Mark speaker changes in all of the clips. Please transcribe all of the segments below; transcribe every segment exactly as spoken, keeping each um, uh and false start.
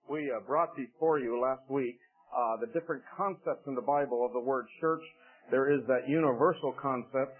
Speaker 1: We uh, brought before you last week uh, the different concepts in the Bible of the word church. There is that universal concept,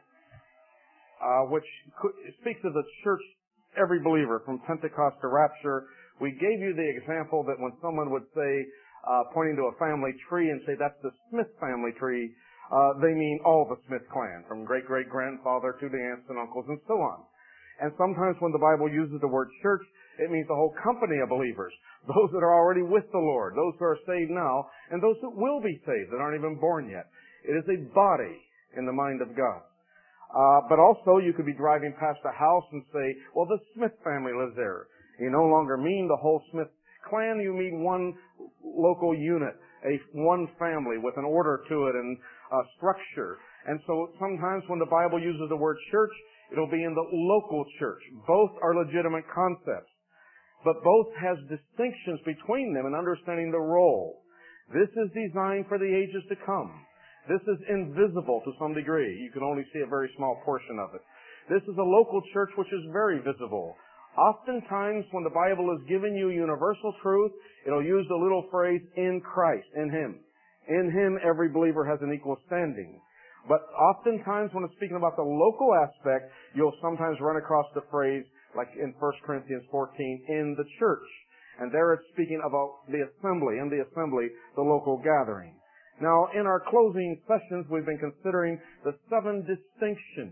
Speaker 1: uh, which speaks of the church, every believer, from Pentecost to rapture. We gave you the example that when someone would say, uh, pointing to a family tree and say, that's the Smith family tree, uh, they mean all the Smith clan, from great-great-grandfather to the aunts and uncles and so on. And sometimes when the Bible uses the word church, it means the whole company of believers, those that are already with the Lord, those who are saved now, and those that will be saved that aren't even born yet. It is a body in the mind of God. Uh, but also, you could be driving past a house and say, well, the Smith family lives there. You no longer mean the whole Smith clan, you mean one local unit, a one family with an order to it and uh, structure. And so sometimes when the Bible uses the word church, it'll be in the local church. Both are legitimate concepts, but both has distinctions between them in understanding the role. This is designed for the ages to come. This is invisible to some degree. You can only see a very small portion of it. This is a local church which is very visible. Oftentimes, when the Bible is giving you universal truth, it'll use the little phrase, in Christ, in Him. In Him, every believer has an equal standing. But oftentimes, when it's speaking about the local aspect, you'll sometimes run across the phrase, like in First Corinthians fourteen, in the church. And there it's speaking about the assembly, in the assembly, the local gathering. Now, in our closing sessions, we've been considering the seven distinctions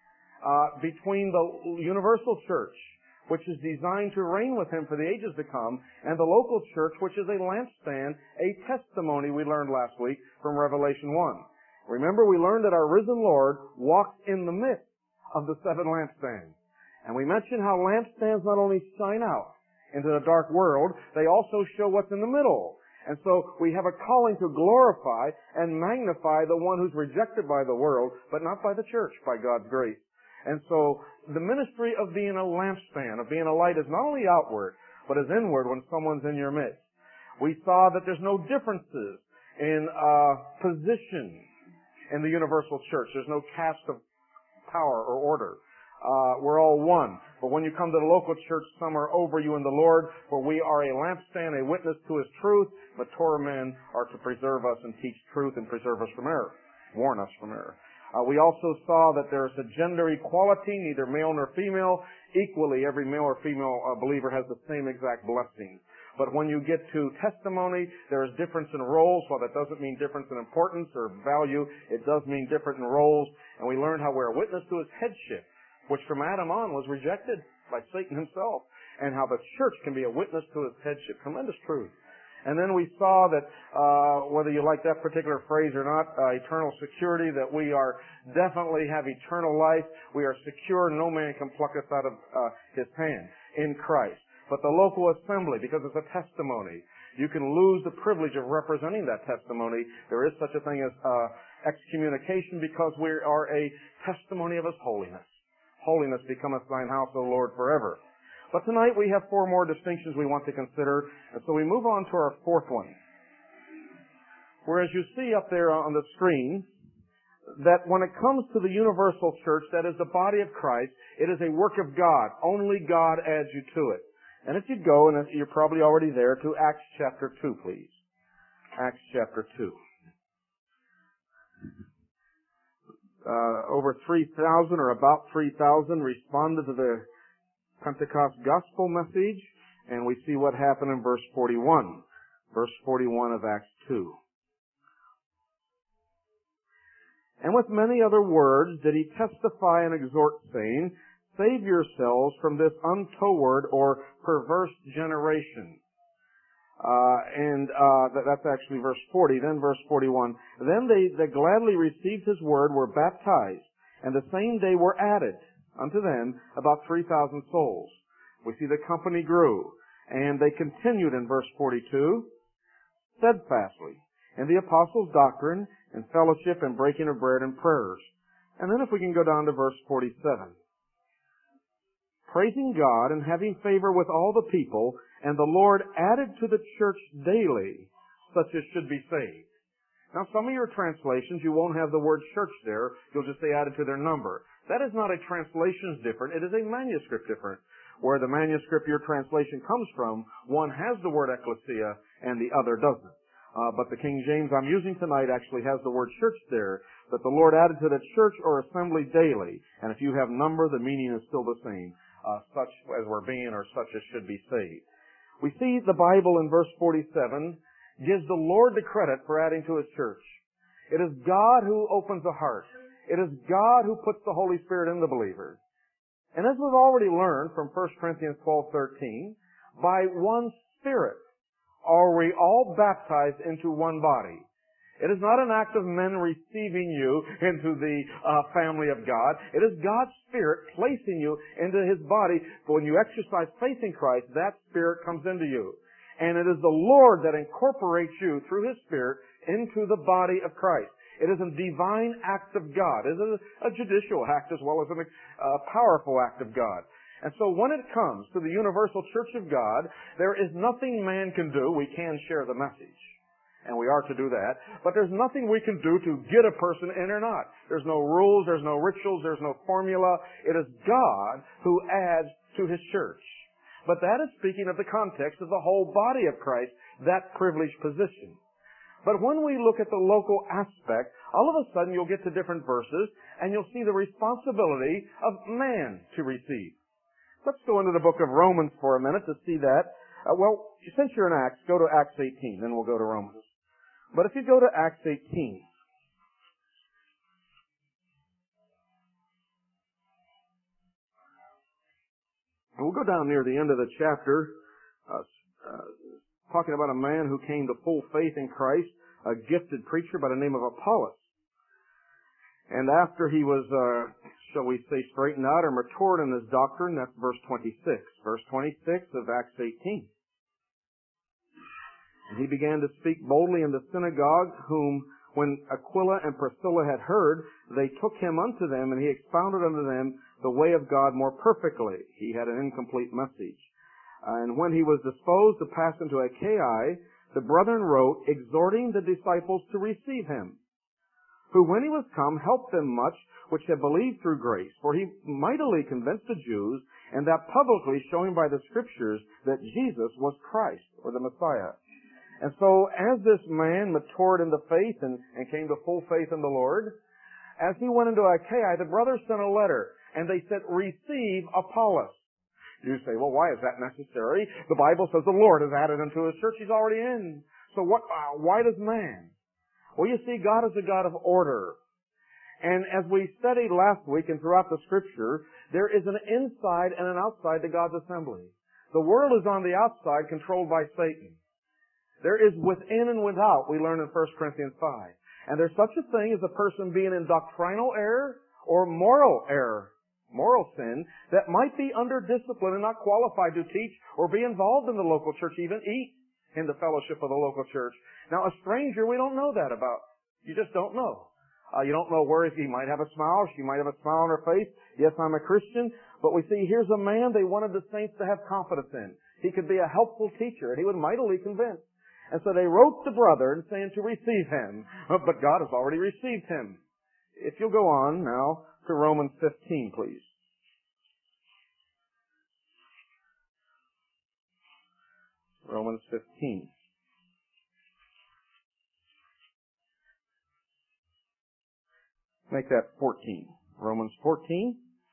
Speaker 1: uh, between the universal church, which is designed to reign with Him for the ages to come, and the local church, which is a lampstand, a testimony we learned last week from Revelation one. Remember, we learned that our risen Lord walks in the midst of the seven lampstands. And we mentioned how lampstands not only shine out into the dark world, they also show what's in the middle. And so we have a calling to glorify and magnify the one who's rejected by the world, but not by the church, by God's grace. And so the ministry of being a lampstand, of being a light, is not only outward, but is inward when someone's in your midst. We saw that there's no differences in uh, position in the universal church. There's no caste of power or order. Uh, we're all one. But when you come to the local church, some are over you in the Lord, for we are a lampstand, a witness to His truth. Mature men are to preserve us and teach truth and preserve us from error, warn us from error. Uh, we also saw that there is a gender equality, neither male nor female. Equally, every male or female uh, believer has the same exact blessing. But when you get to testimony, there is difference in roles. While that doesn't mean difference in importance or value, it does mean different in roles. And we learned how we're a witness to His headship, which from Adam on was rejected by Satan himself, and how the church can be a witness to His headship. Tremendous truth. And then we saw that, uh, whether you like that particular phrase or not, uh, eternal security, that we are definitely have eternal life. We are secure. No man can pluck us out of uh, His hand in Christ. But the local assembly, because it's a testimony, you can lose the privilege of representing that testimony. There is such a thing as uh, excommunication, because we are a testimony of His holiness. Holiness becometh thine house, O Lord, forever. But tonight we have four more distinctions we want to consider, and so we move on to our fourth one. Whereas you see up there on the screen, that when it comes to the universal church, that is the body of Christ, it is a work of God. Only God adds you to it. And if you'd go, and you're probably already there, to Acts chapter two, please. Acts chapter two. Uh, over three thousand, or about three thousand, responded to the Pentecost gospel message, and we see what happened in verse forty-one. Verse forty-one of Acts two. And with many other words did he testify and exhort, saying, save yourselves from this untoward or perverse generation. Uh, and uh, that, that's actually verse forty. Then verse forty-one. Then they that gladly received His word were baptized, and the same day were added unto them about three thousand souls. We see the company grew, and they continued in verse forty-two, steadfastly in the apostles' doctrine and fellowship and breaking of bread and prayers. And then if we can go down to verse forty-seven. Praising God and having favor with all the people, and the Lord added to the church daily such as should be saved. Now, some of your translations, you won't have the word church there. You'll just say added to their number. That is not a translation's different. It is a manuscript different. where the manuscript your translation comes from, one has the word ecclesia and the other doesn't. Uh, but the King James I'm using tonight actually has the word church there, that the Lord added to that church or assembly daily. And if you have number, the meaning is still the same. Uh, such as we're being or such as should be saved. We see the Bible in verse forty-seven gives the Lord the credit for adding to His church. It is God who opens the heart. It is God who puts the Holy Spirit in the believer. And as we've already learned from First Corinthians twelve thirteen, by one Spirit are we all baptized into one body. It is not an act of men receiving you into the uh, family of God. It is God's Spirit placing you into His body. But when you exercise faith in Christ, that Spirit comes into you. And it is the Lord that incorporates you through His Spirit into the body of Christ. It is a divine act of God. It is a judicial act as well as a uh, powerful act of God. And so when it comes to the universal church of God, there is nothing man can do. We can share the message. And we are to do that. But there's nothing we can do to get a person in or not. There's no rules, there's no rituals, there's no formula. It is God who adds to His church. But that is speaking of the context of the whole body of Christ, that privileged position. But when we look at the local aspect, all of a sudden you'll get to different verses, and you'll see the responsibility of man to receive. Let's go into the book of Romans for a minute to see that. Uh, well, since you're in Acts, go to Acts eighteen, then we'll go to Romans. But if you go to Acts eighteen, and we'll go down near the end of the chapter, uh, uh, talking about a man who came to full faith in Christ, a gifted preacher by the name of Apollos. And after he was, uh, shall we say, straightened out or matured in his doctrine, that's verse twenty-six. Verse twenty-six of Acts eighteen. And he began to speak boldly in the synagogue, whom, when Aquila and Priscilla had heard, they took him unto them, and he expounded unto them the way of God more perfectly. He had an incomplete message. And when he was disposed to pass into Achaia, the brethren wrote, exhorting the disciples to receive him, who, when he was come, helped them much which had believed through grace. For he mightily convinced the Jews, and that publicly showing by the Scriptures that Jesus was Christ, or the Messiah. And so, as this man matured in the faith and, and came to full faith in the Lord, as he went into Achaia, the brothers sent a letter, and they said, receive Apollos. You say, well, why is that necessary? The Bible says the Lord has added unto His church. He's already in. So what? Uh, why does man? Well, you see, God is a God of order. And as we studied last week and throughout the Scripture, there is an inside and an outside to God's assembly. The world is on the outside, controlled by Satan. There is within and without, we learn in First Corinthians five. And there's such a thing as a person being in doctrinal error or moral error, moral sin, that might be under discipline and not qualified to teach or be involved in the local church, even eat in the fellowship of the local church. Now, a stranger, we don't know that about. You just don't know. Uh, you don't know where he might have a smile, she might have a smile on her face. Yes, I'm a Christian. But we see here's a man they wanted the saints to have confidence in. He could be a helpful teacher, and he was mightily convinced. And so they wrote the brethren saying to receive him. But God has already received him. If you'll go on now to Romans fifteen, please. Romans fifteen. Make that fourteen. Romans fourteen.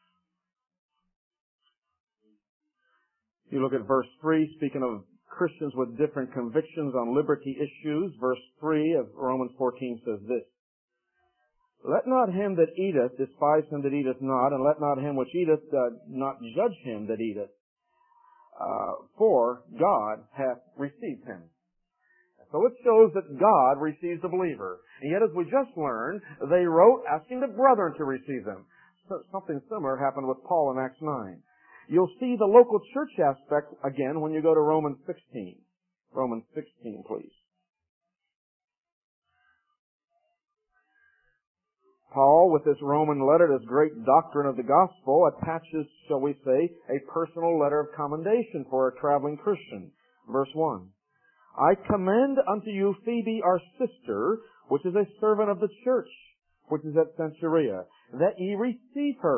Speaker 1: You look at verse three, speaking of Christians with different convictions on liberty issues. Verse three of Romans fourteen says this. Let not him that eateth despise him that eateth not, and let not him which eateth uh, not judge him that eateth. Uh, for God hath received him. So it shows that God receives the believer. And yet, as we just learned, they wrote asking the brethren to receive them. So something similar happened with Paul in Acts nine. You'll see the local church aspect again when you go to Romans sixteen. Romans sixteen, please. Paul, with this Roman letter, this great doctrine of the gospel, attaches, shall we say, a personal letter of commendation for a traveling Christian. Verse one. I commend unto you Phoebe our sister, which is a servant of the church, which is at Caesarea, that ye receive her,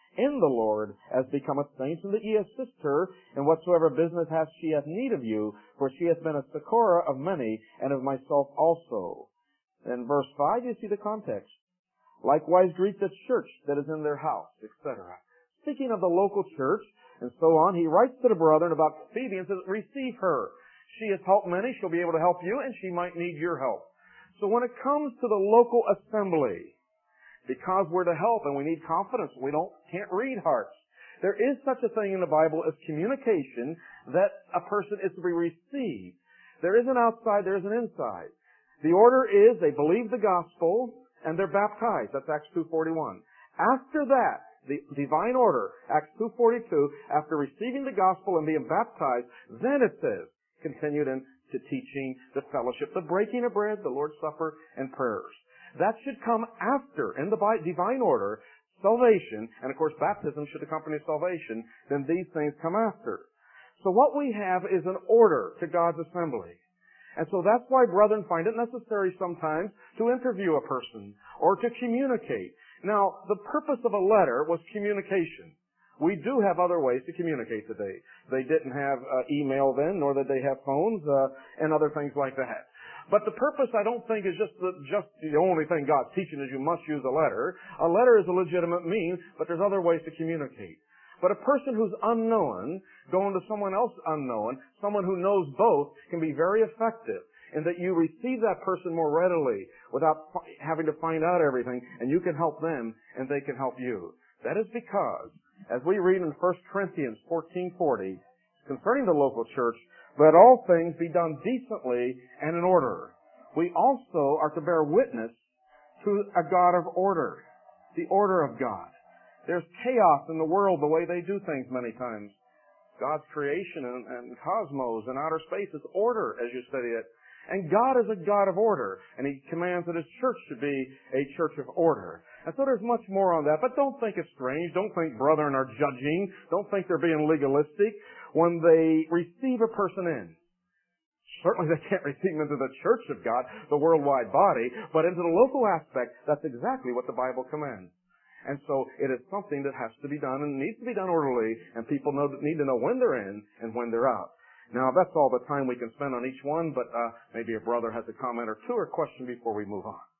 Speaker 1: in the Lord, as becometh saints, and that ye assist her in whatsoever business hath she hath need of you, for she hath been a succorer of many, and of myself also. In verse five, you see the context. Likewise greet the church that is in their house, et cetera. Speaking of the local church, and so on, he writes to the brethren about Phoebe and says, receive her. She has helped many, she'll be able to help you, and she might need your help. So when it comes to the local assembly, because we're to help and we need confidence, we don't can't read hearts. There is such a thing in the Bible as communication that a person is to be received. There is an outside, there is an inside. The order is they believe the gospel and they're baptized. That's Acts two forty-one. After that, the divine order, Acts two forty-two, after receiving the gospel and being baptized, then it says, continued into teaching, the fellowship, the breaking of bread, the Lord's Supper, and prayers. That should come after, in the divine order, salvation, and of course baptism should accompany salvation, then these things come after. So what we have is an order to God's assembly. And so that's why brethren find it necessary sometimes to interview a person or to communicate. Now, the purpose of a letter was communication. We do have other ways to communicate today. They didn't have uh, email then, nor did they have phones uh, and other things like that. But the purpose, I don't think, is just the, just the only thing God's teaching is you must use a letter. A letter is a legitimate means, but there's other ways to communicate. But a person who's unknown, going to someone else unknown, someone who knows both, can be very effective in that you receive that person more readily without f- having to find out everything, and you can help them, and they can help you. That is because, as we read in First Corinthians fourteen forty, concerning the local church, let all things be done decently and in order. We also are to bear witness to a God of order, the order of God. There's chaos in the world the way they do things many times. God's creation and, and cosmos and outer space is order as you study it. And God is a God of order, and He commands that His church should be a church of order. And so there's much more on that, but don't think it's strange. Don't think brethren are judging. Don't think they're being legalistic when they receive a person in. Certainly they can't receive them into the church of God, the worldwide body, but into the local aspect, that's exactly what the Bible commands. And so it is something that has to be done and needs to be done orderly, and people know, need to know when they're in and when they're out. Now, that's all the time we can spend on each one, but uh, maybe a brother has a comment or two or question before we move on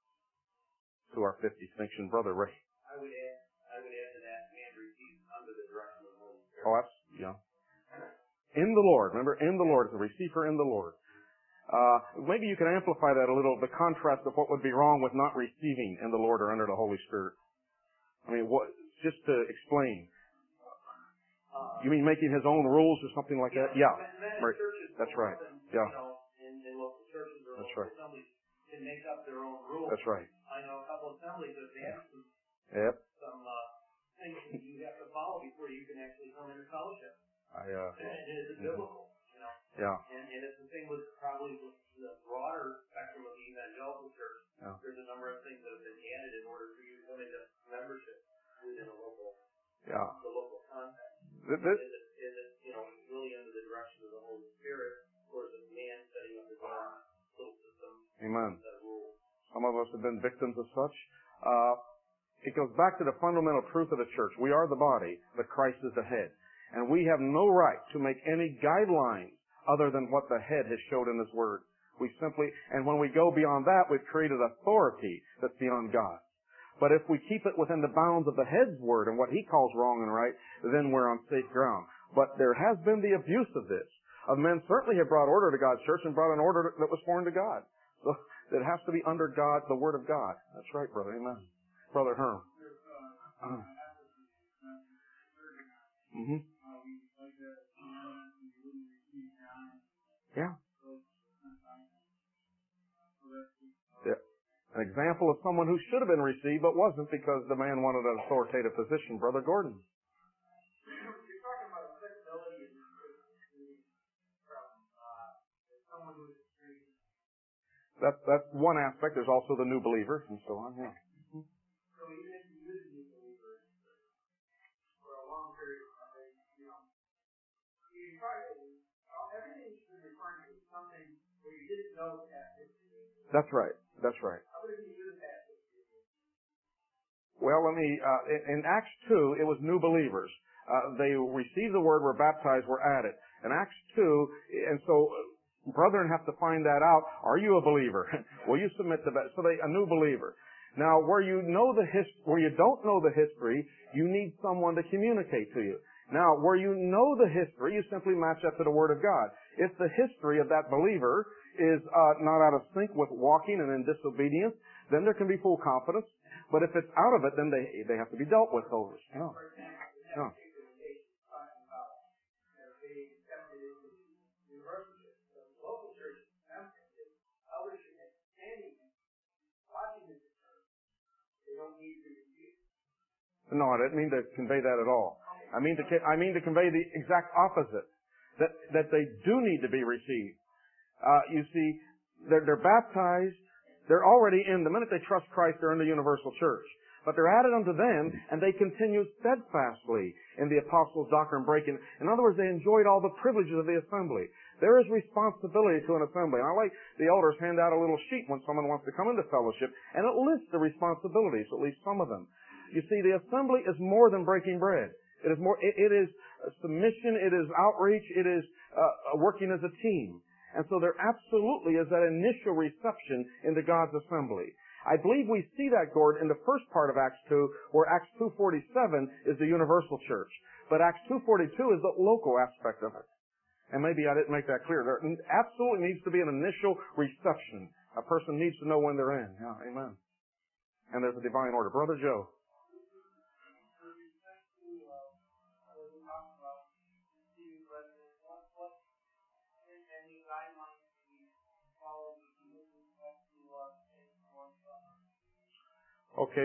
Speaker 1: to our fifth distinction. Brother Ray.
Speaker 2: I would add, I would add to that, man receives under the direction of the Holy Spirit.
Speaker 1: Oh, that's, yeah. In the Lord. Remember, in the Lord. The receiver in the Lord. Uh, maybe you can amplify that a little, the contrast of what would be wrong with not receiving in the Lord or under the Holy Spirit. I mean, what, just to explain. Uh, you mean making his own rules or something like that? Yeah. Right. That's right. Yeah.
Speaker 2: In local churches or
Speaker 1: local
Speaker 2: assemblies can make up their own rules.
Speaker 1: That's right.
Speaker 2: I know a couple of assemblies that they have some,
Speaker 1: yep.
Speaker 2: some uh, things that you have to follow before you can actually come into fellowship.
Speaker 1: I, uh,
Speaker 2: and it is mm-hmm. biblical, you know.
Speaker 1: Yeah.
Speaker 2: And, and it's the same with probably with the broader spectrum of the evangelical church.
Speaker 1: Yeah.
Speaker 2: There's a number of things that have been added in order for you to come into membership within a local,
Speaker 1: yeah.
Speaker 2: the local context.
Speaker 1: This, this,
Speaker 2: is, it, is it, you know, really under the direction of the Holy Spirit, or is it man setting up his own little system?
Speaker 1: Amen.
Speaker 2: That rules?
Speaker 1: Some of us have been victims of such. Uh, it goes back to the fundamental truth of the church. We are the body, but Christ is the head. And we have no right to make any guidelines other than what the head has showed in His Word. We simply, and when we go beyond that, we've created authority that's beyond God. But if we keep it within the bounds of the head's word and what he calls wrong and right, then we're on safe ground. But there has been the abuse of this. Of men certainly have brought order to God's church and brought an order that was foreign to God. So it has to be under God, the Word of God. That's right, brother. Amen. Brother Herm. Uh, mm-hmm. Yeah. Yeah. An example of someone who should have been received but wasn't because the man wanted an authoritative position. Brother Gordon.
Speaker 2: You're talking about applicability from someone who is experienced.
Speaker 1: That's, that's one aspect. There's also the new believer and so on. Yeah.
Speaker 2: So even if you use a new believer for a long period of time, you know, you try to, everything should be referring to something where you didn't know that.
Speaker 1: That's right. That's right. Well, let me, uh, in, in Acts two, it was new believers. Uh, they received the word, were baptized, were added. In Acts two, and so brethren have to find that out. Are you a believer? Will you submit to that? So they, a new believer. Now, where you know the his, where you don't know the history, you need someone to communicate to you. Now, where you know the history, you simply match up to the Word of God. If the history of that believer is uh, not out of sync with walking and in disobedience, then there can be full confidence. But if it's out of it, then they they have to be dealt with those. Yeah. Yeah. No, I didn't mean to convey that at all. I mean to I mean to convey the exact opposite. That that they do need to be received. Uh, you see, they're, they're baptized. They're already in. The minute they trust Christ, they're in the universal church. But they're added unto them, and they continue steadfastly in the apostles' doctrine breaking. In other words, they enjoyed all the privileges of the assembly. There is responsibility to an assembly. And I like the elders hand out a little sheet when someone wants to come into fellowship, and it lists the responsibilities, at least some of them. You see, the assembly is more than breaking bread. It is more. It, it is submission. It is outreach. It is uh, working as a team. And so there absolutely is that initial reception into God's assembly. I believe we see that, Gord, in the first part of Acts two, where Acts two forty-seven is the universal church. But Acts two forty-two is the local aspect of it. And maybe I didn't make that clear. There absolutely needs to be an initial reception. A person needs to know when they're in. Yeah, amen. And there's a divine order. Brother Joe. Okay.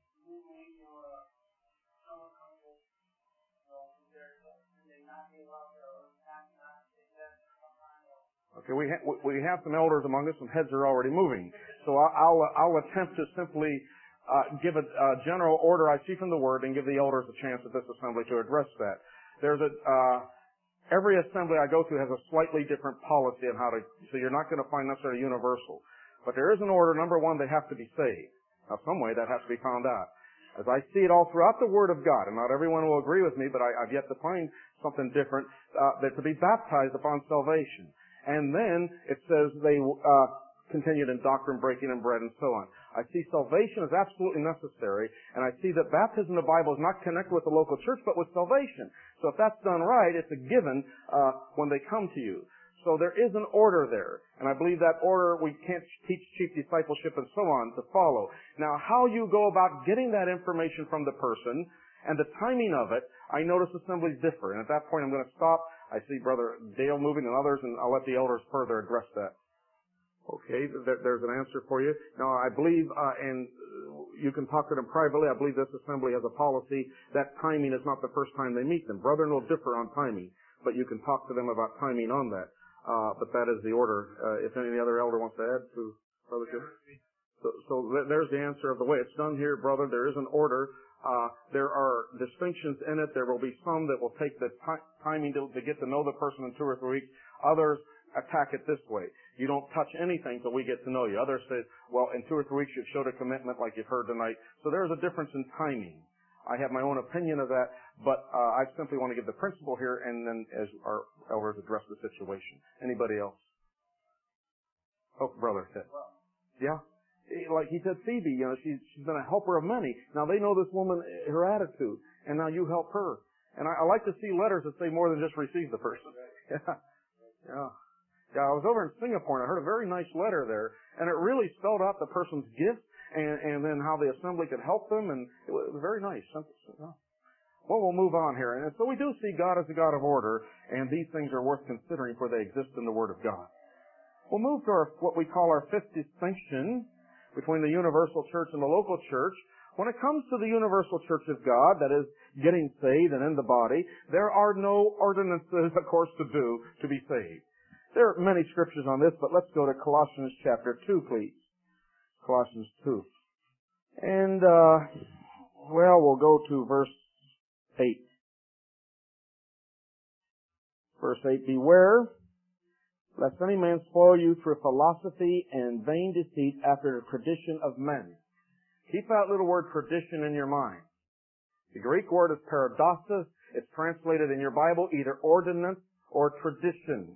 Speaker 1: Okay, we, ha- we have some elders among us, some heads are already moving. So I'll, I'll attempt to simply uh, give a, a general order I see from the Word and give the elders a chance at this assembly to address that. There's a, uh, every assembly I go to has a slightly different policy on how to, so you're not going to find necessarily universal. But there is an order. Number one, they have to be saved. Now, some way that has to be found out. As I see it all throughout the Word of God, and not everyone will agree with me, but I, I've yet to find something different, uh, that to be baptized upon salvation. And then it says they uh, continued in doctrine, breaking and bread, and so on. I see salvation is absolutely necessary, and I see that baptism in the Bible is not connected with the local church, but with salvation. So if that's done right, it's a given uh, when they come to you. So there is an order there, and I believe that order we can't teach cheap discipleship and so on to follow. Now, how you go about getting that information from the person and the timing of it, I notice assemblies differ, and at that point I'm going to stop. I see Brother Dale moving and others, and I'll let the elders further address that. Okay, there's an answer for you. Now, I believe, uh, and you can talk to them privately, I believe this assembly has a policy that timing is not the first time they meet them. Brethren will differ on timing, but you can talk to them about timing on that. Uh, but that is the order. Uh, if any other elder wants to add to Brother Joe. So, so th- there's the answer of the way it's done here, brother. There is an order. Uh, there are distinctions in it. There will be some that will take the t- timing to, to get to know the person in two or three weeks. Others attack it this way. You don't touch anything till we get to know you. Others say, well, in two or three weeks you've showed a commitment like you've heard tonight. So there's a difference in timing. I have my own opinion of that, but uh, I simply want to give the principle here, and then as our elders address the situation. Anybody else? Oh, brother, yeah. Like he said, Phoebe, you know, she's she's been a helper of many. Now they know this woman, her attitude, and now you help her. And I, I like to see letters that say more than just receive the person. Yeah, yeah, yeah. I was over in Singapore and I heard a very nice letter there, and it really spelled out the person's gift. And, and then how the assembly could help them, and it was very nice. Well, we'll move on here. And so we do see God as a God of order, and these things are worth considering for they exist in the Word of God. We'll move to our, what we call our fifth distinction between the universal church and the local church. When it comes to the universal church of God, that is, getting saved and in the body, there are no ordinances, of course, to do to be saved. There are many scriptures on this, but let's go to Colossians chapter two, please. Colossians two. And, uh, well, we'll go to verse eight. Verse eight, beware, lest any man spoil you through philosophy and vain deceit after the tradition of men. Keep that little word tradition in your mind. The Greek word is paradoxos. It's translated in your Bible either ordinance or tradition.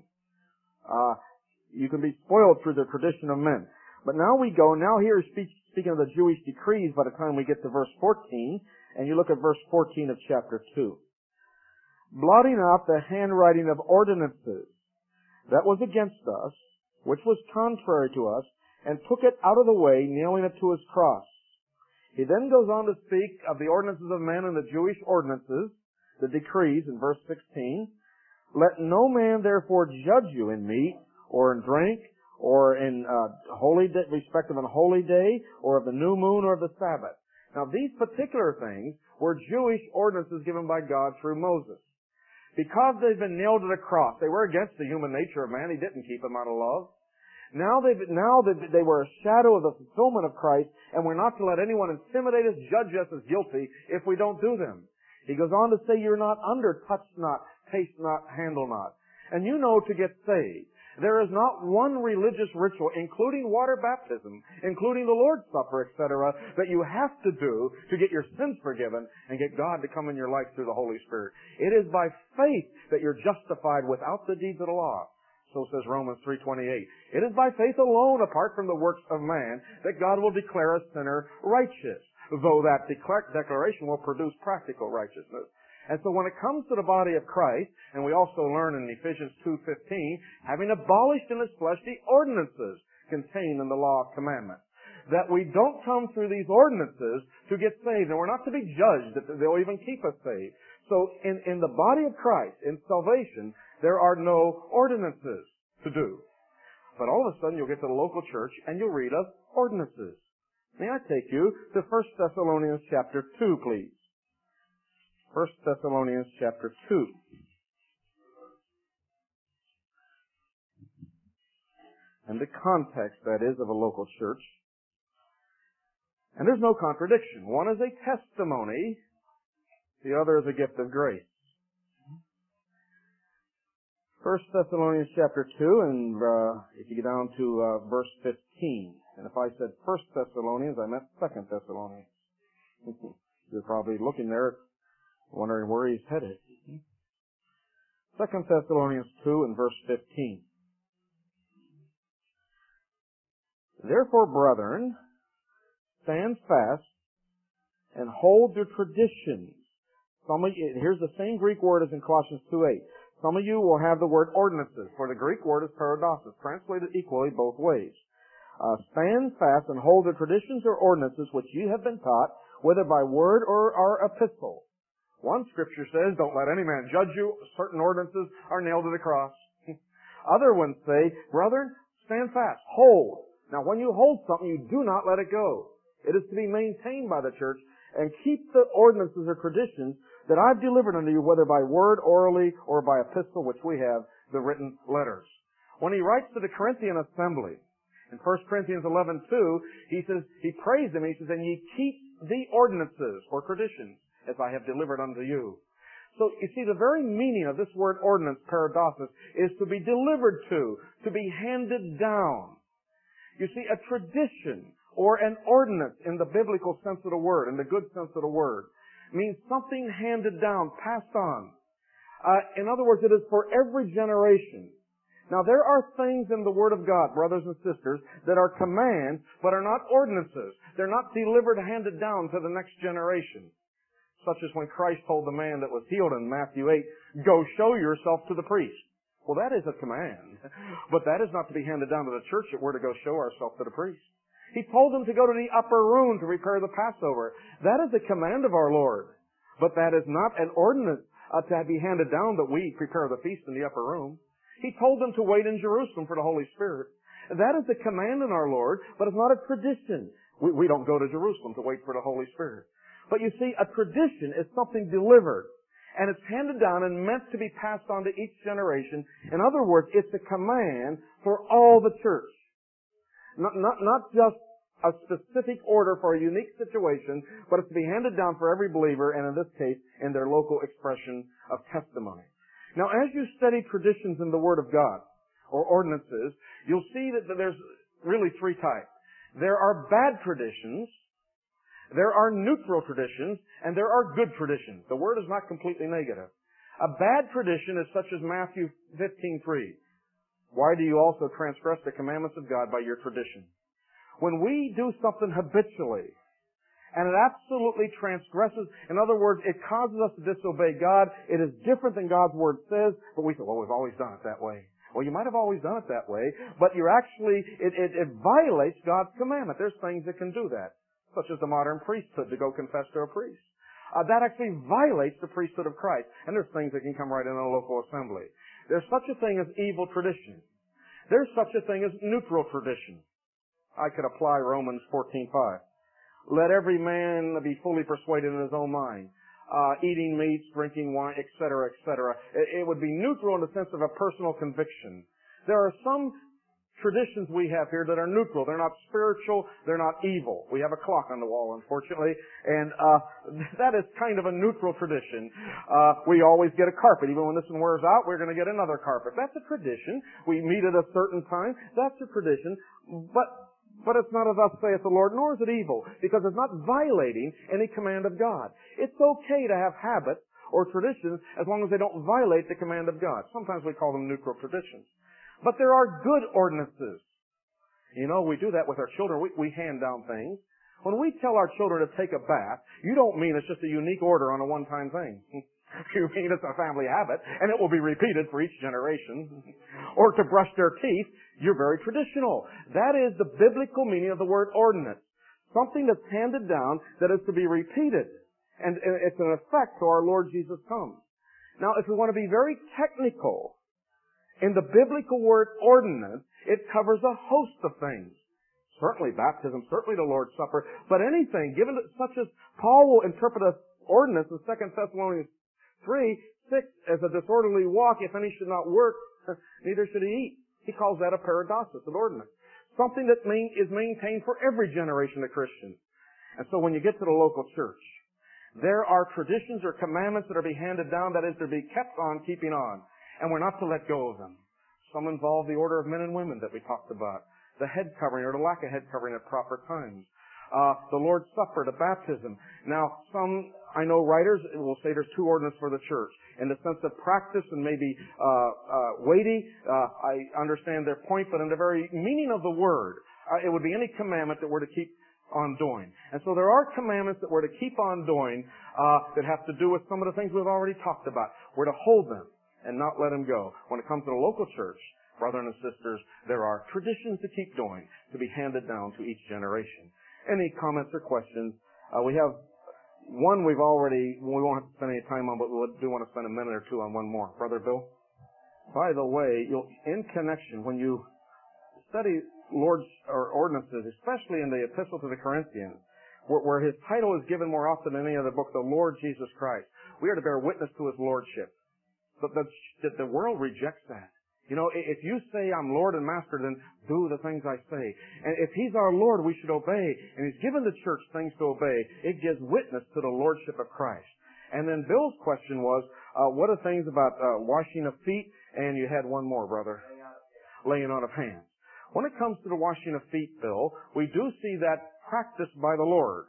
Speaker 1: Uh, you can be spoiled through the tradition of men. But now we go, now here is speak, speaking of the Jewish decrees by the time we get to verse fourteen, and you look at verse fourteen of chapter two. Blotting out the handwriting of ordinances that was against us, which was contrary to us, and took it out of the way, nailing it to his cross. He then goes on to speak of the ordinances of men and the Jewish ordinances, the decrees in verse sixteen. Let no man therefore judge you in meat, or in drink, or in uh, holy day, respect of an holy day, or of the new moon, or of the Sabbath. Now these particular things were Jewish ordinances given by God through Moses. Because they've been nailed to the cross, they were against the human nature of man. He didn't keep them out of love. Now they've, now they they were a shadow of the fulfillment of Christ, and we're not to let anyone intimidate us, judge us as guilty if we don't do them. He goes on to say, you're not under, touch not, taste not, handle not. And you know to get saved, there is not one religious ritual, including water baptism, including the Lord's Supper, et cetera, that you have to do to get your sins forgiven and get God to come in your life through the Holy Spirit. It is by faith that you're justified without the deeds of the law. So says Romans three twenty-eight. It is by faith alone, apart from the works of man, that God will declare a sinner righteous, though that declar- declaration will produce practical righteousness. And so when it comes to the body of Christ, and we also learn in Ephesians two fifteen, having abolished in his flesh the ordinances contained in the law of commandments, that we don't come through these ordinances to get saved, and we're not to be judged that they'll even keep us saved. So in, in the body of Christ, in salvation, there are no ordinances to do. But all of a sudden you'll get to the local church and you'll read of ordinances. May I take you to First Thessalonians chapter two, please. First Thessalonians chapter two. And the context, that is, of a local church. And there's no contradiction. One is a testimony. The other is a gift of grace. First Thessalonians chapter two, and uh, if you get down to uh, verse fifteen. And if I said First Thessalonians, I meant Second Thessalonians. You're probably looking there, wondering where he's headed. Second Thessalonians two and verse fifteen. Therefore, brethren, stand fast and hold your traditions. Some of you, here's the same Greek word as in Colossians two eight. Some of you will have the word ordinances, for the Greek word is paradoxos, translated equally both ways. Uh, stand fast and hold the traditions or ordinances which you have been taught, whether by word or our epistle. One scripture says, don't let any man judge you. Certain ordinances are nailed to the cross. Other ones say, brethren, stand fast, hold. Now when you hold something, you do not let it go. It is to be maintained by the church, and keep the ordinances or traditions that I've delivered unto you, whether by word, orally, or by epistle, which we have, the written letters. When he writes to the Corinthian assembly, in First Corinthians eleven two, he says, he prays them, he says, and ye keep the ordinances or traditions as I have delivered unto you. So, you see, the very meaning of this word ordinance, paradoxos, is to be delivered to, to be handed down. You see, a tradition or an ordinance in the biblical sense of the word, in the good sense of the word, means something handed down, passed on. Uh, in other words, it is for every generation. Now, there are things in the Word of God, brothers and sisters, that are commands, but are not ordinances. They're not delivered, handed down to the next generation. Such as when Christ told the man that was healed in Matthew eight, go show yourself to the priest. Well, that is a command. But that is not to be handed down to the church that we're to go show ourselves to the priest. He told them to go to the upper room to prepare the Passover. That is a command of our Lord. But that is not an ordinance uh, to be handed down that we prepare the feast in the upper room. He told them to wait in Jerusalem for the Holy Spirit. That is a command in our Lord, but it's not a tradition. We, we don't go to Jerusalem to wait for the Holy Spirit. But you see, a tradition is something delivered. And it's handed down and meant to be passed on to each generation. In other words, it's a command for all the church. Not, not, not just a specific order for a unique situation, but it's to be handed down for every believer, and in this case, in their local expression of testimony. Now, as you study traditions in the Word of God, or ordinances, you'll see that there's really three types. There are bad traditions, There are neutral traditions, and there are good traditions. The word is not completely negative. A bad tradition is such as Matthew fifteen three. Why do you also transgress the commandments of God by your tradition? When we do something habitually, and it absolutely transgresses, in other words, it causes us to disobey God, it is different than God's Word says, but we say, well, we've always done it that way. Well, you might have always done it that way, but you're actually, it, it, it violates God's commandment. There's things that can do that, such as the modern priesthood to go confess to a priest. Uh, that actually violates the priesthood of Christ. And there's things that can come right in a local assembly. There's such a thing as evil tradition. There's such a thing as neutral tradition. I could apply Romans fourteen five. Let every man be fully persuaded in his own mind. Uh, eating meats, drinking wine, et cetera, et cetera. It, it would be neutral in the sense of a personal conviction. There are some traditions we have here that are neutral. They're not spiritual. They're not evil. We have a clock on the wall, unfortunately, and uh, that is kind of a neutral tradition. Uh, we always get a carpet. Even when this one wears out, we're going to get another carpet. That's a tradition. We meet at a certain time. That's a tradition. But But it's not of thus saith the Lord, nor is it evil, because it's not violating any command of God. It's okay to have habits or traditions as long as they don't violate the command of God. Sometimes we call them neutral traditions. But there are good ordinances. You know, we do that with our children. We, we hand down things. When we tell our children to take a bath, you don't mean it's just a unique order on a one-time thing. You mean it's a family habit, and it will be repeated for each generation. Or to brush their teeth, you're very traditional. That is the biblical meaning of the word ordinance. Something that's handed down that is to be repeated. And it's an effect till our Lord Jesus comes. Now, if we want to be very technical, in the biblical word ordinance, it covers a host of things. Certainly baptism, certainly the Lord's Supper, but anything, given such as Paul will interpret as ordinance in Second Thessalonians three, six, as a disorderly walk, if any should not work, neither should he eat. He calls that a paradosis, an ordinance. Something that main, is maintained for every generation of Christians. And so when you get to the local church, there are traditions or commandments that are being handed down, that is, to be kept on, keeping on. And we're not to let go of them. Some involve the order of men and women that we talked about. The head covering or the lack of head covering at proper times. Uh, the Lord's Supper, the baptism. Now, some, I know writers will say there's two ordinances for the church. In the sense of practice and maybe uh, uh, weighty, uh, I understand their point, but in the very meaning of the word, uh, it would be any commandment that we're to keep on doing. And so there are commandments that we're to keep on doing uh, that have to do with some of the things we've already talked about. We're to hold them and not let them go. When it comes to the local church, brothers and sisters, there are traditions to keep doing, to be handed down to each generation. Any comments or questions? Uh, we have one we've already, we won't have to spend any time on, but we do want to spend a minute or two on one more. Brother Bill? By the way, you'll, in connection, when you study Lord's or ordinances, especially in the Epistle to the Corinthians, where, where his title is given more often than any other book, the Lord Jesus Christ, we are to bear witness to his lordship. But the, the world rejects that. You know, if you say I'm Lord and Master, then do the things I say. And if He's our Lord, we should obey. And He's given the church things to obey. It gives witness to the Lordship of Christ. And then Bill's question was, uh, what are things about uh, washing of feet? And you had one more, brother. Laying on of hands. When it comes to the washing of feet, Bill, we do see that practiced by the Lord.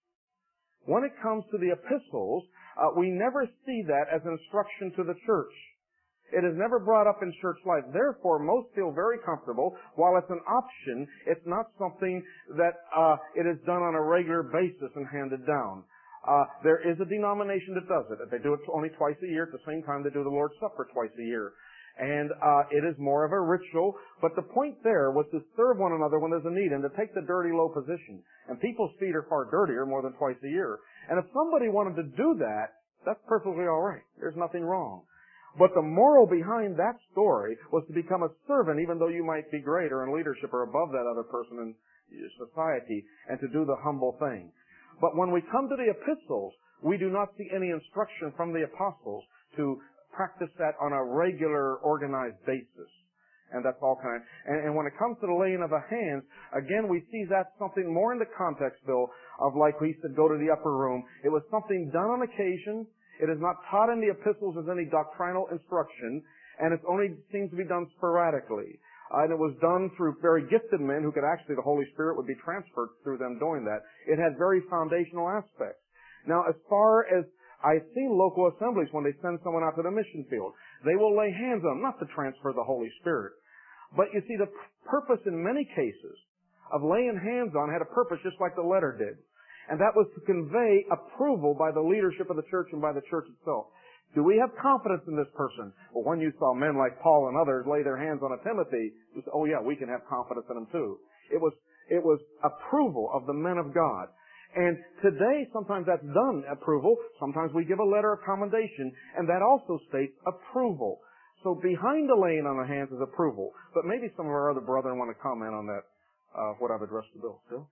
Speaker 1: When it comes to the epistles, uh, we never see that as an instruction to the church. It is never brought up in church life. Therefore, most feel very comfortable. While it's an option, it's not something that uh, it is done on a regular basis and handed down. Uh, there is a denomination that does it. They do it only twice a year. At the same time, they do the Lord's Supper twice a year. And uh, it is more of a ritual. But the point there was to serve one another when there's a need and to take the dirty, low position. And people's feet are far dirtier more than twice a year. And if somebody wanted to do that, that's perfectly all right. There's nothing wrong. But the moral behind that story was to become a servant, even though you might be greater in leadership or above that other person in society, and to do the humble thing. But when we come to the epistles, we do not see any instruction from the apostles to practice that on a regular, organized basis. And that's all kind. And, and when it comes to the laying of the hands, again, we see that something more in the context, Bill, of like we said, go to the upper room. It was something done on occasion. It is not taught in the epistles as any doctrinal instruction, and it only seems to be done sporadically. Uh, and it was done through very gifted men who could actually, the Holy Spirit would be transferred through them doing that. It had very foundational aspects. Now, as far as I've seen local assemblies when they send someone out to the mission field, they will lay hands on them, not to transfer the Holy Spirit. But you see, the purpose in many cases of laying hands on had a purpose just like the letter did. And that was to convey approval by the leadership of the church and by the church itself. Do we have confidence in this person? Well, when you saw men like Paul and others lay their hands on a Timothy, you said, oh yeah, we can have confidence in him too. It was, it was approval of the men of God. And today, sometimes that's done, approval. Sometimes we give a letter of commendation, and that also states approval. So behind the laying on the hands is approval. But maybe some of our other brethren want to comment on that, uh, what I've addressed to Bill. Bill?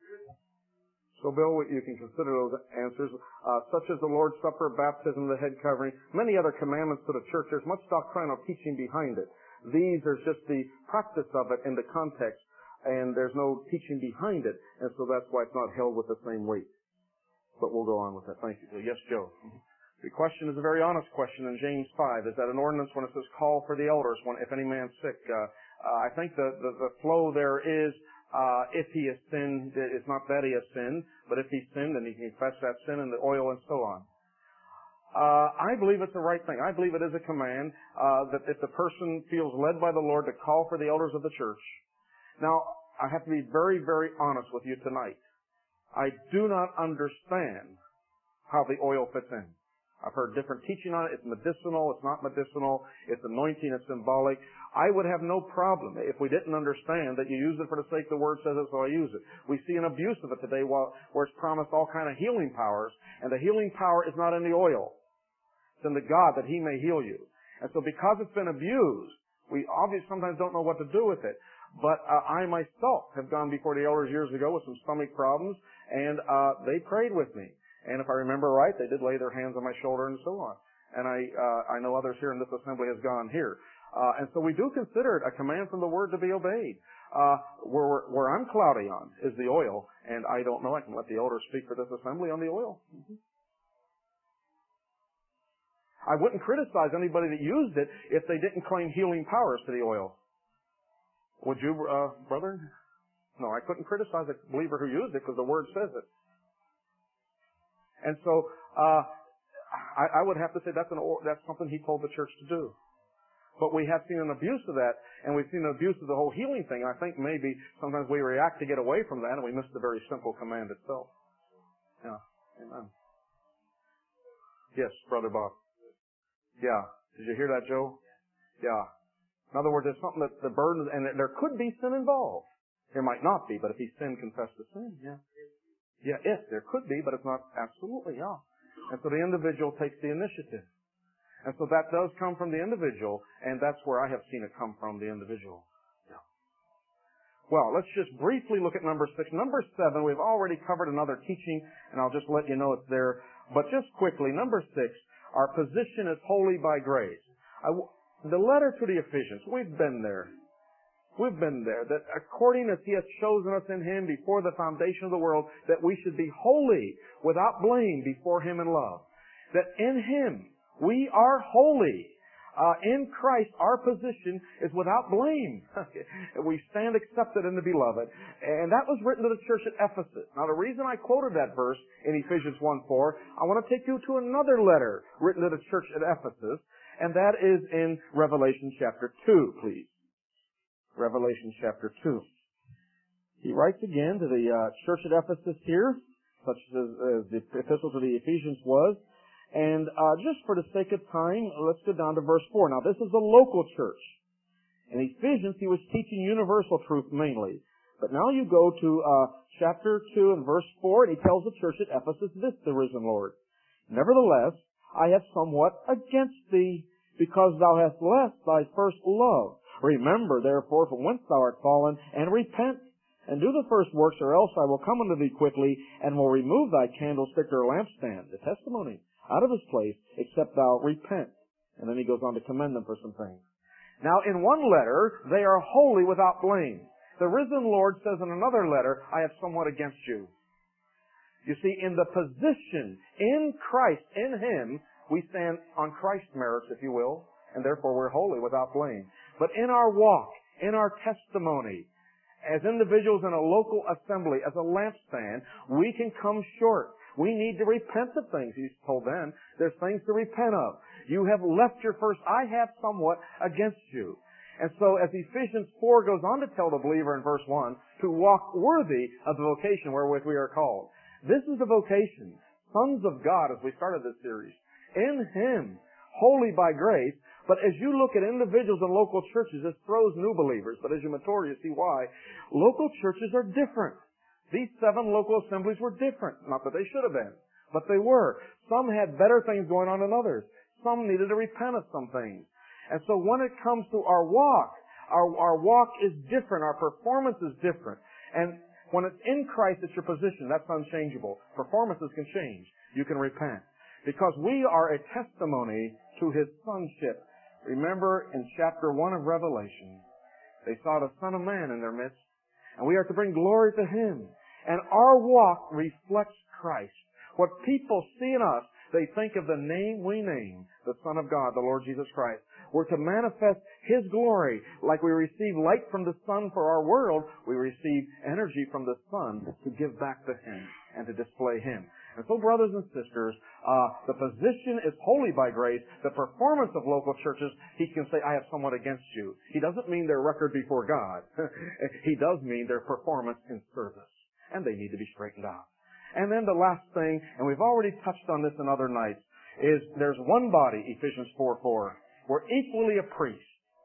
Speaker 1: So, Bill, you can consider those answers, uh, such as the Lord's Supper, baptism, the head covering, many other commandments to the church. There's much doctrinal teaching behind it. These are just the practice of it in the context, and there's no teaching behind it, and so that's why it's not held with the same weight. But we'll go on with that. Thank you. Yes, Joe. The question is a very honest question in James five. Is that an ordinance when it says call for the elders when, if any man's sick? Uh, uh, I think the, the, the flow there is Uh, if he has sinned, it's not that he has sinned, but if he's sinned, then he can confess that sin in the oil and so on. Uh, I believe it's the right thing. I believe it is a command, uh, that if the person feels led by the Lord to call for the elders of the church. Now, I have to be very, very honest with you tonight. I do not understand how the oil fits in. I've heard different teaching on it. It's medicinal. It's not medicinal. It's anointing. It's symbolic. I would have no problem if we didn't understand that you use it for the sake the Word says it, so I use it. We see an abuse of it today while, where it's promised all kind of healing powers, and the healing power is not in the oil. It's in the God that He may heal you. And so because it's been abused, we obviously sometimes don't know what to do with it. But uh, I myself have gone before the elders years ago with some stomach problems, and uh, they prayed with me. And if I remember right, they did lay their hands on my shoulder and so on. And I uh, I know others here in this assembly has gone here. Uh, and so we do consider it a command from the Word to be obeyed. Uh, where, where I'm cloudy on is the oil, and I don't know. I can let the elders speak for this assembly on the oil. Mm-hmm. I wouldn't criticize anybody that used it if they didn't claim healing powers to the oil. Would you, uh, brother? No, I couldn't criticize a believer who used it because the Word says it. And so, uh, I, I would have to say that's an, that's something He told the church to do. But we have seen an abuse of that, and we've seen an abuse of the whole healing thing. I think maybe sometimes we react to get away from that, and we miss the very simple command itself. Yeah. Amen. Yes, Brother Bob. Yeah. Did you hear that, Joe? Yeah. In other words, there's something that the burden, and there could be sin involved. There might not be, but if he sinned, confess the sin. Yeah. Yeah, if. There could be, but it's not absolutely, yeah. And so the individual takes the initiative. And so that does come from the individual, and that's where I have seen it come from, the individual. Yeah. Well, let's just briefly look at number six. Number seven, we've already covered another teaching, and I'll just let you know it's there. But just quickly, number six, our position is holy by grace. I, the letter to the Ephesians, we've been there. We've been there, that according as He has chosen us in Him before the foundation of the world, that we should be holy, without blame, before Him in love. That in Him, we are holy. Uh, in Christ, our position is without blame. We stand accepted in the Beloved. And that was written to the church at Ephesus. Now, the reason I quoted that verse in Ephesians one four, I want to take you to another letter written to the church at Ephesus, and that is in Revelation chapter two, please. Revelation chapter two. He writes again to the uh, church at Ephesus here, such as, as the epistle to the Ephesians was. And uh, just for the sake of time, let's go down to verse four. Now, this is a local church. In Ephesians, he was teaching universal truth mainly. But now you go to uh, chapter two and verse four, and he tells the church at Ephesus this, the risen Lord. Nevertheless, I have somewhat against thee, because thou hast left thy first love. Remember, therefore, from whence thou art fallen, and repent, and do the first works, or else I will come unto thee quickly, and will remove thy candlestick or lampstand, the testimony, out of his place, except thou repent. And then he goes on to commend them for some things. Now, in one letter, they are holy without blame. The risen Lord says in another letter, I have somewhat against you. You see, in the position in Christ, in Him, we stand on Christ's merits, if you will, and therefore we're holy without blame. But in our walk, in our testimony. As individuals in a local assembly, as a lampstand, we can come short. We need to repent of things. He told them, there's things to repent of. You have left your first. I have somewhat against you. And so as Ephesians four goes on to tell the believer in verse one to walk worthy of the vocation wherewith we are called. This is the vocation. Sons of God, as we started this series. In Him, holy by grace. But as you look at individuals in local churches, this throws new believers. But as you mature, you see why. Local churches are different. These seven local assemblies were different. Not that they should have been, but they were. Some had better things going on than others. Some needed to repent of some things. And so when it comes to our walk, our, our walk is different. Our performance is different. And when it's in Christ, it's your position. That's unchangeable. Performances can change. You can repent. Because we are a testimony to His sonship. Remember in chapter one of Revelation, they saw the Son of Man in their midst, and we are to bring glory to Him. And our walk reflects Christ. What people see in us, they think of the name we name, the Son of God, the Lord Jesus Christ. We're to manifest His glory. Like we receive light from the sun for our world, we receive energy from the sun to give back to Him and to display Him. And so, brothers and sisters, uh, the position is holy by grace. The performance of local churches, he can say, I have somewhat against you. He doesn't mean their record before God. He does mean their performance in service. And they need to be straightened out. And then the last thing, and we've already touched on this in other nights, is there's one body, Ephesians four four. We're equally a priest.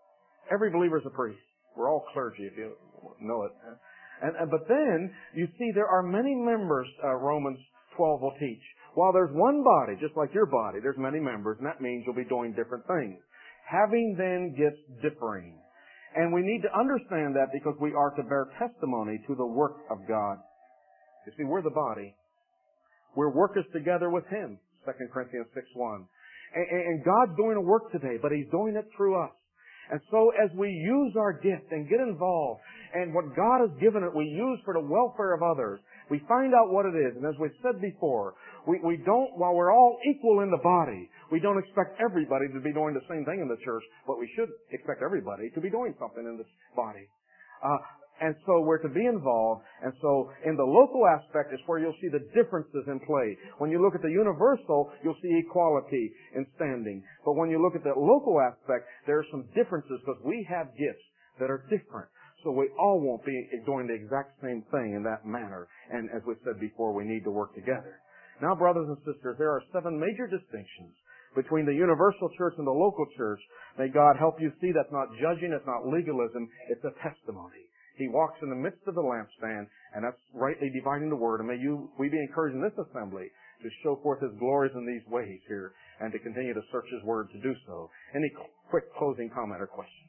Speaker 1: Every believer is a priest. We're all clergy, if you know it. And, and But then, you see, there are many members, uh, Romans twelve will teach. While there's one body, just like your body, there's many members, and that means you'll be doing different things. Having then gifts differing. And we need to understand that because we are to bear testimony to the work of God. You see, we're the body. We're workers together with Him, Second Corinthians six one. And, and God's doing a work today, but He's doing it through us. And so as we use our gift and get involved, and what God has given it, we use for the welfare of others, we find out what it is. And as we've said before, we, we don't, while we're all equal in the body, we don't expect everybody to be doing the same thing in the church, but we should expect everybody to be doing something in this body. Uh, and so we're to be involved. And so in the local aspect is where you'll see the differences in play. When you look at the universal, you'll see equality in standing. But when you look at the local aspect, there are some differences because we have gifts that are different. So we all won't be doing the exact same thing in that manner. And as we said before, we need to work together. Now, brothers and sisters, there are seven major distinctions between the universal church and the local church. May God help you see that's not judging, it's not legalism, it's a testimony. He walks in the midst of the lampstand, and that's rightly dividing the word. And may you, we be encouraged in this assembly to show forth His glories in these ways here, and to continue to search His word to do so. Any quick closing comment or question?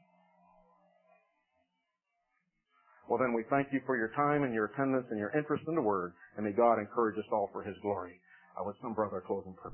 Speaker 1: Well, then we thank you for your time and your attendance and your interest in the Word, and may God encourage us all for His glory. Uh, with some brother closing prayer.